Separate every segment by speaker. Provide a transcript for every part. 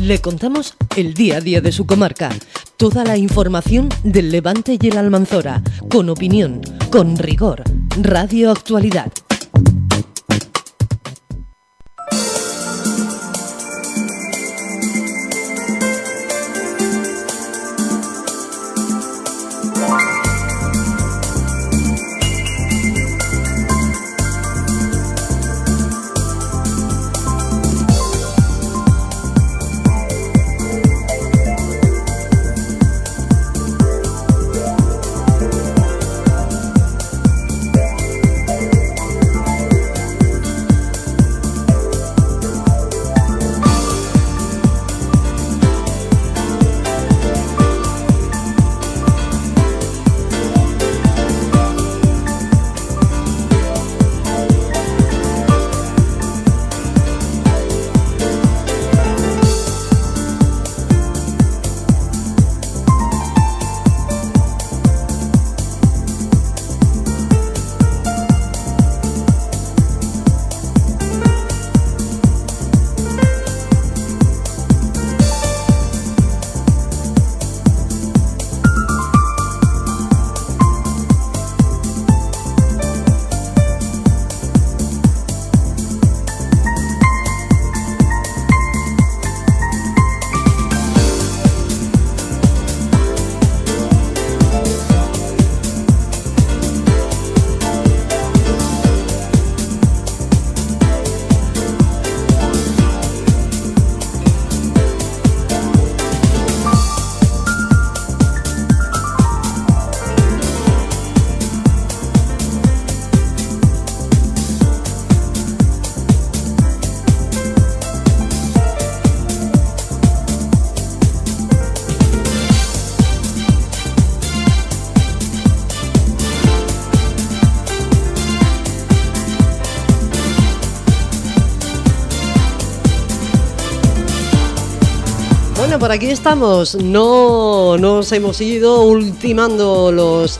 Speaker 1: Le contamos el día a día de su comarca, toda la información del Levante y el Almanzora, con opinión, con rigor. Radio Actualidad. Bueno, por aquí estamos. No nos hemos ido ultimando los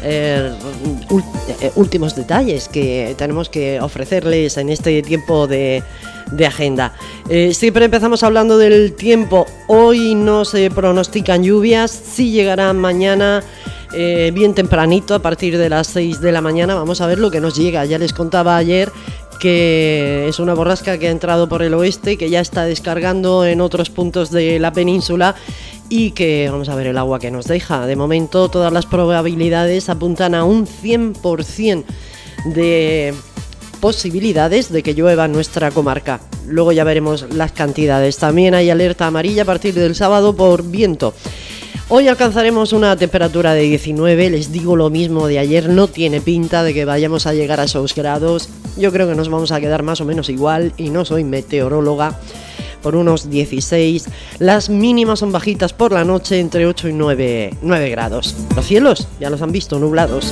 Speaker 1: últimos detalles que tenemos que ofrecerles en este tiempo de agenda. Siempre empezamos hablando del tiempo. Hoy no se pronostican lluvias, sí llegarán mañana bien tempranito, a partir de las 6 de la mañana. Vamos a ver lo que nos llega. Ya les contaba ayer que es una borrasca que ha entrado por el oeste, que ya está descargando en otros puntos de la península y que vamos a ver el agua que nos deja. De momento todas las probabilidades apuntan a un 100% de posibilidades de que llueva en nuestra comarca. Luego ya veremos las cantidades. También hay alerta amarilla a partir del sábado por viento. Hoy alcanzaremos una temperatura de 19, les digo lo mismo de ayer, no tiene pinta de que vayamos a llegar a esos grados. Yo creo que nos vamos a quedar más o menos igual, y no soy meteoróloga, por unos 16. Las mínimas son bajitas por la noche, entre 8 y 9 grados. Los cielos ya los han visto nublados.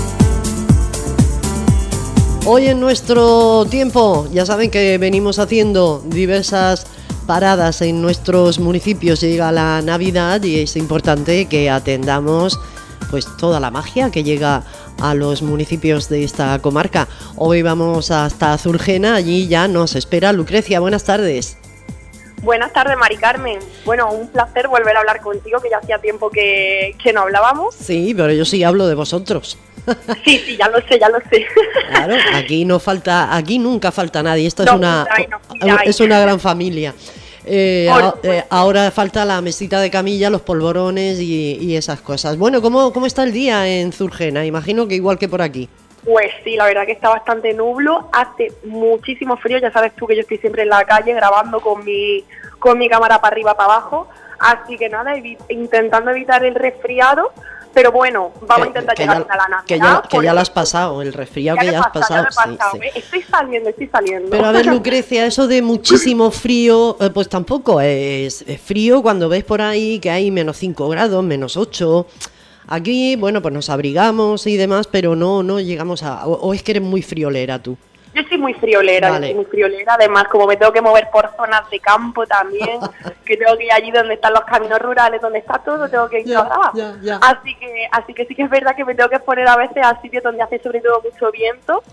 Speaker 1: Hoy en nuestro tiempo, ya saben que venimos haciendo diversas paradas en nuestros municipios. Llega la Navidad y es importante que atendamos pues toda la magia que llega a los municipios de esta comarca. Hoy vamos hasta Zurgena, allí ya nos espera Lucrecia. Buenas tardes.
Speaker 2: Buenas tardes, Mari Carmen. Bueno, un placer volver a hablar contigo, que ya hacía tiempo que no hablábamos.
Speaker 1: Sí, pero yo sí hablo de vosotros.
Speaker 2: Sí, ya lo sé.
Speaker 1: Claro, aquí nunca falta nadie. Esto es una gran familia. Ahora falta la mesita de camilla, los polvorones y esas cosas. Bueno, ¿cómo está el día en Zurgena? Imagino que igual que por aquí.
Speaker 2: Pues sí, la verdad que está bastante nublo, hace muchísimo frío, ya sabes tú que yo estoy siempre en la calle grabando con mi cámara para arriba, para abajo, así que nada, intentando evitar el resfriado. Pero bueno, vamos a intentar llegar a la Navidad.
Speaker 1: Que ya lo has pasado, el resfriado que ya has pasado.
Speaker 2: Sí. Estoy saliendo.
Speaker 1: Pero a ver, Lucrecia, eso de muchísimo frío, pues tampoco es frío cuando ves por ahí que hay menos 5 grados, menos 8. Aquí, bueno, pues nos abrigamos y demás, pero no llegamos a... ¿O es que eres muy friolera tú?
Speaker 2: Yo soy muy friolera, vale. Además, como me tengo que mover por zonas de campo también, que tengo que ir allí donde están los caminos rurales, donde está todo, tengo que ir a grabar. Así que sí que es verdad que me tengo que poner a veces a sitios donde hace sobre todo mucho viento,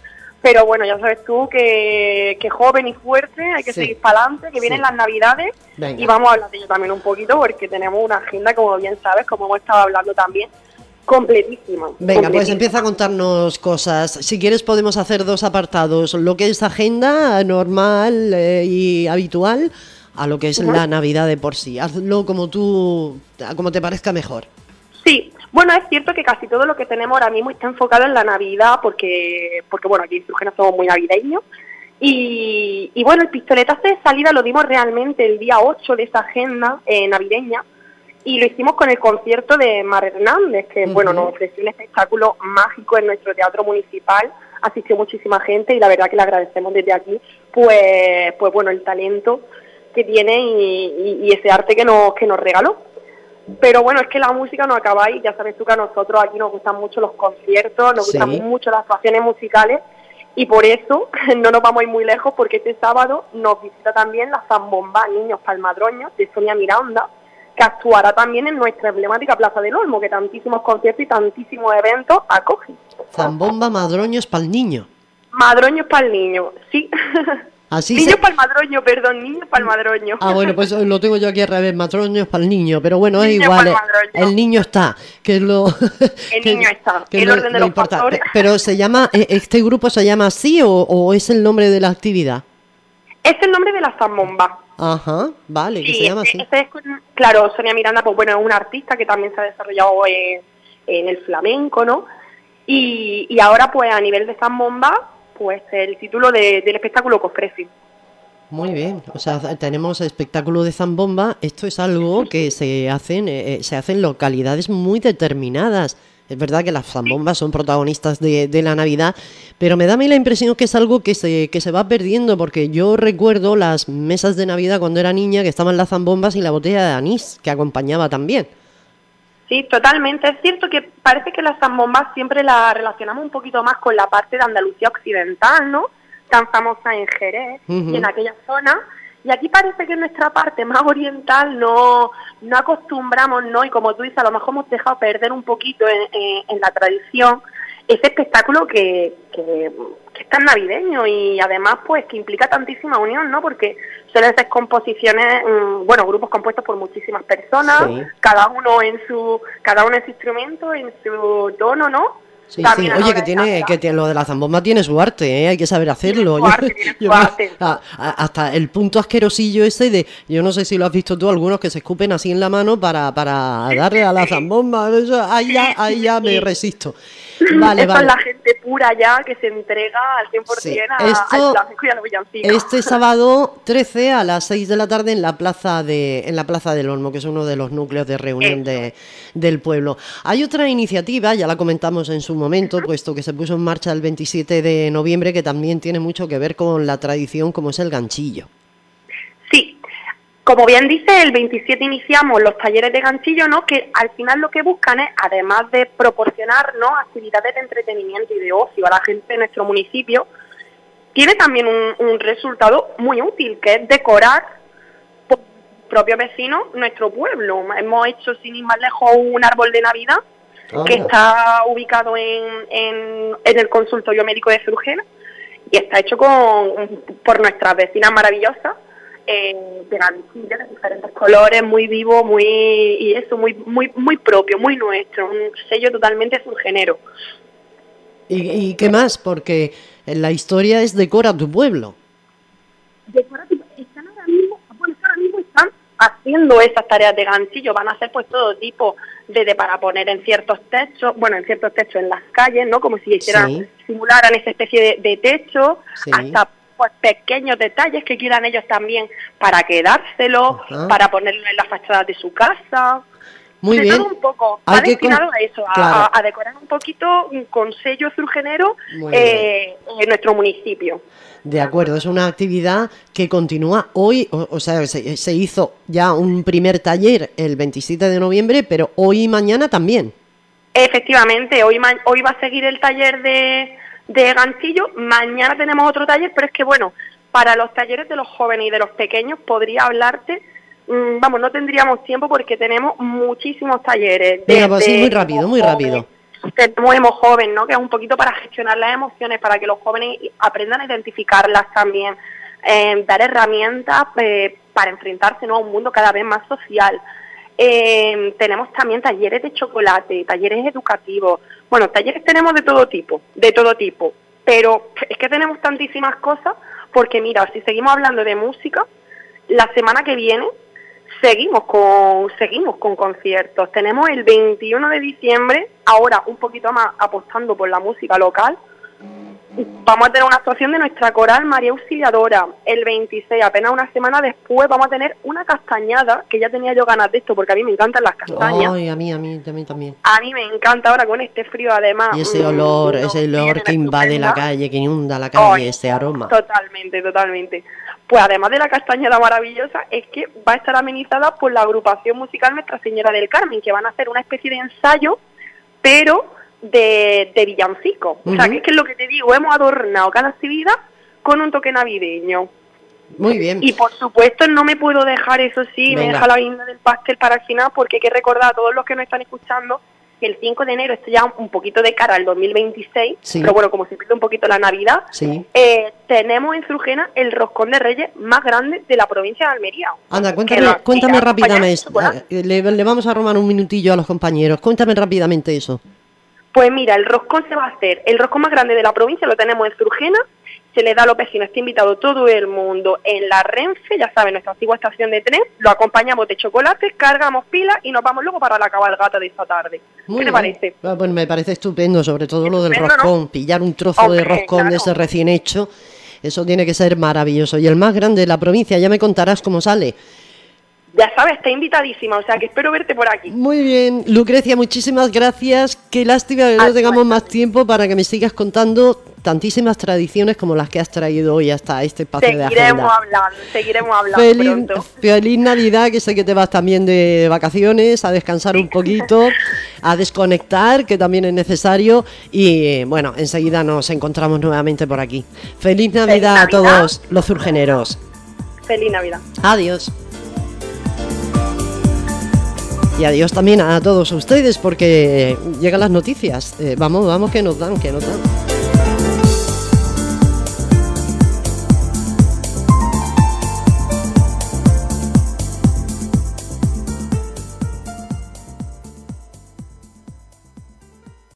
Speaker 2: Pero bueno, ya sabes tú que joven y fuerte, hay que seguir para adelante, que vienen las Navidades. Venga. Y vamos a hablar de ello también un poquito porque tenemos una agenda, como bien sabes, como hemos estado hablando también, completísima.
Speaker 1: Venga, pues empieza a contarnos cosas. Si quieres podemos hacer 2 apartados, lo que es agenda normal y habitual a lo que es la Navidad de por sí. Hazlo como te parezca mejor.
Speaker 2: Sí, bueno, es cierto que casi todo lo que tenemos ahora mismo está enfocado en la Navidad porque bueno, aquí en Surgena somos muy navideños. Y bueno, el pistoletazo de salida lo dimos realmente el día 8 de esa agenda navideña y lo hicimos con el concierto de Mar Hernández, que bueno, nos ofreció un espectáculo mágico en nuestro teatro municipal. Asistió muchísima gente y la verdad que le agradecemos desde aquí, pues bueno, el talento que tiene y ese arte que nos regaló. Pero bueno, es que la música no acaba ahí, ya sabes tú que a nosotros aquí nos gustan mucho los conciertos, nos gustan mucho las actuaciones musicales y por eso no nos vamos a ir muy lejos porque este sábado nos visita también la Zambomba Niños Palmadroños de Sonia Miranda, que actuará también en nuestra emblemática Plaza del Olmo, que tantísimos conciertos y tantísimos eventos acoge.
Speaker 1: Zambomba Madroños pa'l niño.
Speaker 2: Madroños pa'l niño, sí. Niños palmadroño, perdón, niños palmadroño.
Speaker 1: Ah, bueno, pues lo tengo yo aquí al revés, madroños para el niño, pero bueno, es igual, el niño está, que es lo...
Speaker 2: El niño está, el orden de los factores.
Speaker 1: Pero se llama, ¿este grupo se llama así o es el nombre de la actividad?
Speaker 2: Es el nombre de la Zambomba.
Speaker 1: Ajá, vale, que se llama así.
Speaker 2: Claro, Sonia Miranda, pues bueno, es una artista que también se ha desarrollado en el flamenco, ¿no? Y ahora, pues a nivel de Zambomba, pues el título del espectáculo que ofrece.
Speaker 1: Muy bien, o sea, tenemos espectáculo de Zambomba. Esto es algo que se hace en localidades muy determinadas. Es verdad que las zambombas son protagonistas de la Navidad, pero me da a mí la impresión que es algo que se va perdiendo, porque yo recuerdo las mesas de Navidad cuando era niña que estaban las zambombas y la botella de anís, que acompañaba también.
Speaker 2: Sí, totalmente. Es cierto que parece que las zambombas siempre las relacionamos un poquito más con la parte de Andalucía occidental, ¿no? Tan famosa en Jerez y en aquella zona. Y aquí parece que en nuestra parte más oriental no acostumbramos, ¿no? Y como tú dices, a lo mejor hemos dejado perder un poquito en la tradición ese espectáculo que es tan navideño y además pues que implica tantísima unión, ¿no? Porque suelen ser composiciones, grupos compuestos por muchísimas personas, cada uno en su instrumento, en su tono, ¿no?
Speaker 1: Sí, sí. Oye, que lo de la zambomba tiene su arte, ¿eh? Hay que saber hacerlo.
Speaker 2: Tiene su arte.
Speaker 1: Hasta el punto asquerosillo ese de, yo no sé si lo has visto tú, algunos que se escupen así en la mano para darle a la zambomba. Eso, ahí ya me resisto. Vale.
Speaker 2: Es la gente pura ya que se entrega al 100% al flamenco y a los villancicos.
Speaker 1: Este sábado 13 a las 6 de la tarde en la Plaza del Olmo, que es uno de los núcleos de reunión del pueblo. Hay otra iniciativa, ya la comentamos en su momento, puesto que se puso en marcha el 27 de noviembre, que también tiene mucho que ver con la tradición, como es el ganchillo.
Speaker 2: Sí. Como bien dice, el 27 iniciamos los talleres de ganchillo, ¿no? Que al final lo que buscan es, además de proporcionar, ¿no?, actividades de entretenimiento y de ocio a la gente de nuestro municipio, tiene también un resultado muy útil, que es decorar por propios vecinos nuestro pueblo. Hemos hecho, sin ir más lejos, un árbol de Navidad que está ubicado en el consultorio médico de Surgena y está hecho por nuestras vecinas maravillosas. De ganchillos de diferentes colores, muy vivo, muy propio, muy nuestro, un sello totalmente surgenero.
Speaker 1: ¿Y qué más? Porque la historia es Decora tu pueblo.
Speaker 2: Ahora mismo están haciendo esas tareas de ganchillo, van a hacer pues todo tipo para poner en ciertos techos en las calles, ¿no? Como si simularan esa especie de techo, hasta pues pequeños detalles que quieran ellos también para quedárselo, para ponerlo en las fachadas de su casa.
Speaker 1: Muy bien.
Speaker 2: Todo un poco. Va destinado a eso, claro, a decorar un poquito con sello surgenero en nuestro municipio.
Speaker 1: De acuerdo, es una actividad que continúa hoy, o sea, se hizo ya un primer taller el 27 de noviembre, pero hoy y mañana también. Efectivamente,
Speaker 2: hoy va a seguir el taller de ganchillo, mañana tenemos otro taller, pero es que bueno, para los talleres de los jóvenes y de los pequeños podría hablarte, no tendríamos tiempo porque tenemos muchísimos talleres.
Speaker 1: Venga, pues sí, muy rápido.
Speaker 2: tenemos Emo Joven, ¿no? Que es un poquito para gestionar las emociones, para que los jóvenes aprendan a identificarlas también, dar herramientas para enfrentarse, ¿no?, a un mundo cada vez más social. Tenemos también talleres de chocolate, talleres educativos. Bueno, talleres tenemos de todo tipo, pero es que tenemos tantísimas cosas, porque mira, si seguimos hablando de música, la semana que viene seguimos con conciertos. Tenemos el 21 de diciembre, ahora un poquito más apostando por la música local. Vamos a tener una actuación de nuestra coral María Auxiliadora. El 26, apenas una semana después, vamos a tener una castañada, que ya tenía yo ganas de esto, porque a mí me encantan las castañas.
Speaker 1: Ay, a mí también.
Speaker 2: A mí me encanta ahora con este frío, además.
Speaker 1: Y ese olor que invade la calle, que inunda la calle, ese aroma.
Speaker 2: Totalmente. Pues además de la castañada maravillosa, es que va a estar amenizada por la agrupación musical Nuestra Señora del Carmen, que van a hacer una especie de ensayo, pero de villancico. O sea, que es que es lo que te digo, hemos adornado cada actividad con un toque navideño.
Speaker 1: Muy bien.
Speaker 2: Y por supuesto no me puedo dejar, eso sí,
Speaker 1: Venga.
Speaker 2: me deja la guinda del pastel para el final, porque hay que recordar a todos los que nos están escuchando que el 5 de enero, esto ya un poquito de cara al 2026,
Speaker 1: sí,
Speaker 2: pero bueno, como se pierde un poquito la Navidad,
Speaker 1: sí,
Speaker 2: tenemos en Zurjena el roscón de Reyes más grande de la provincia de Almería.
Speaker 1: Anda, cuéntame rápidamente. Le vamos a robar un minutillo a los compañeros. Cuéntame rápidamente eso.
Speaker 2: Pues mira, el roscón se va a hacer, el roscón más grande de la provincia lo tenemos en Zurjena, se le da a los vecinos, está invitado todo el mundo en la Renfe, ya saben, nuestra antigua estación de tren, lo acompañamos de chocolate, cargamos pilas y nos vamos luego para la cabalgata de esta tarde. ¿Qué te parece?
Speaker 1: Pues me parece estupendo, sobre todo lo del
Speaker 2: Estupendo,
Speaker 1: roscón, ¿no? Pillar un trozo de roscón,
Speaker 2: claro,
Speaker 1: de ese recién hecho, eso tiene que ser maravilloso. Y el más grande de la provincia, ya me contarás cómo sale.
Speaker 2: Ya sabes, está invitadísima, o sea que espero verte por aquí.
Speaker 1: Muy bien, Lucrecia, muchísimas gracias. Qué lástima que no tengamos más tiempo para que me sigas contando tantísimas tradiciones como las que has traído hoy hasta este espacio de agenda.
Speaker 2: Seguiremos hablando pronto.
Speaker 1: Feliz Navidad, que sé que te vas también de vacaciones, a descansar un poquito, a desconectar, que también es necesario. Y bueno, enseguida nos encontramos nuevamente por aquí. Feliz Navidad a todos los zurjeneros.
Speaker 2: Feliz Navidad.
Speaker 1: Adiós. Y adiós también a todos ustedes, porque llegan las noticias. Vamos, que nos dan.